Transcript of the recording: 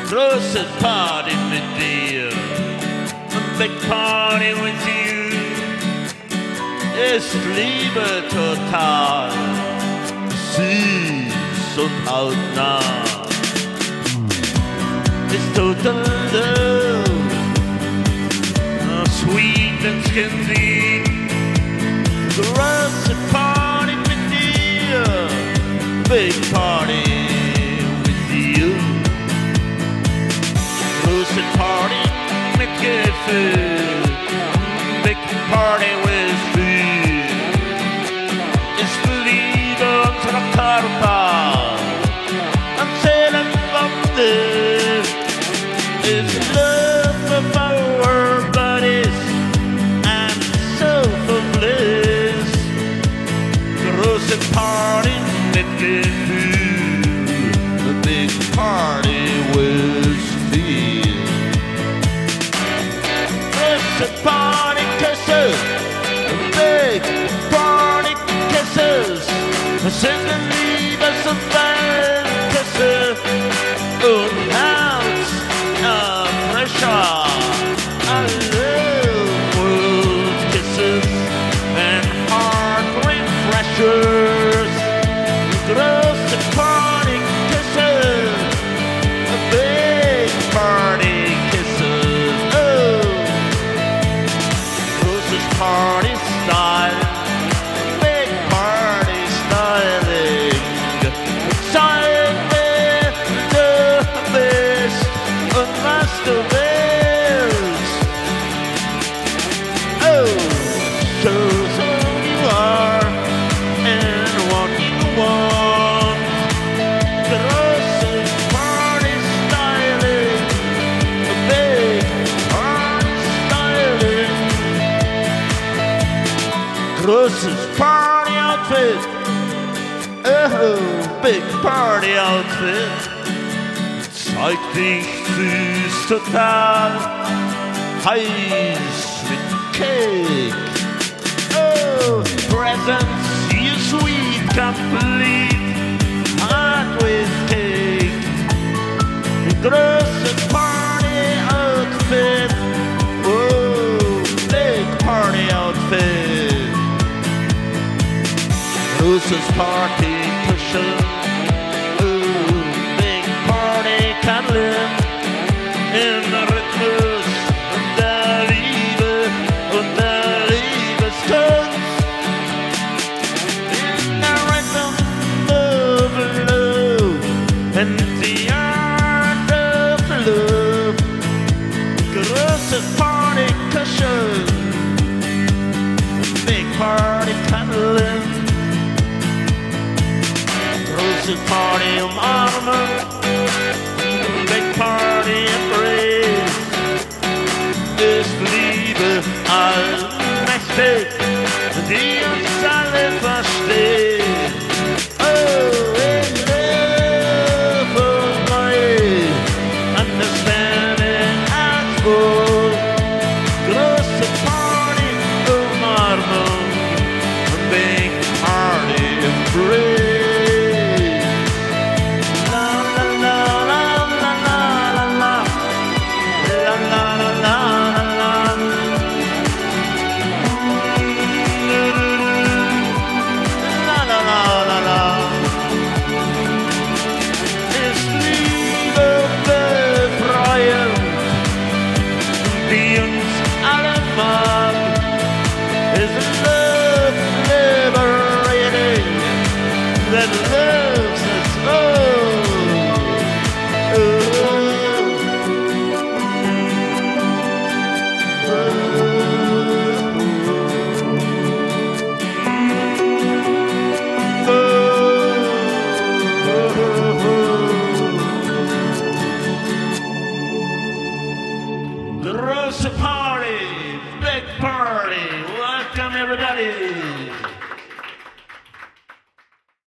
große Party mit dir, ein Big Party with you, ist Liebe total, süß und hautnah, ist total love, sweet and skinny, große Party mit dir, Big Party with you. Große Party mit Gefühl, Big Party with Food. Ist Liebe unserer Körper, am Seelen von dir. Ist love of our bodies and soul for bliss. Große Party mit Gefühl, a big party with feel. Große Party kisses, big party kisses, sind Liebes und Weltküsse und Herz Pressure. I love world kisses and heart refreshers. Große Party kisses, big party kisses. Oh, großes Party style, big party styling. Zeig mir du bist und was du willst. Oh, show who you are and what you want. Große Party styling, big party styling. Großes Party outfit, oh, big party outfit. Zeig dich süß total, heiß mit Cake. Oh, presents, you sweet, complete, hot with cake. Große Party outfit, oh, big party outfit. Großes Party cushion, oh, big party cuddling. In der Rhythmus und der Liebe und der Liebeskunst. In der Rhythm of love and the art of love. Große Party cushion, big party cuddling. Große Party umarmen, big party embrace. Ist Liebe allmächtig, die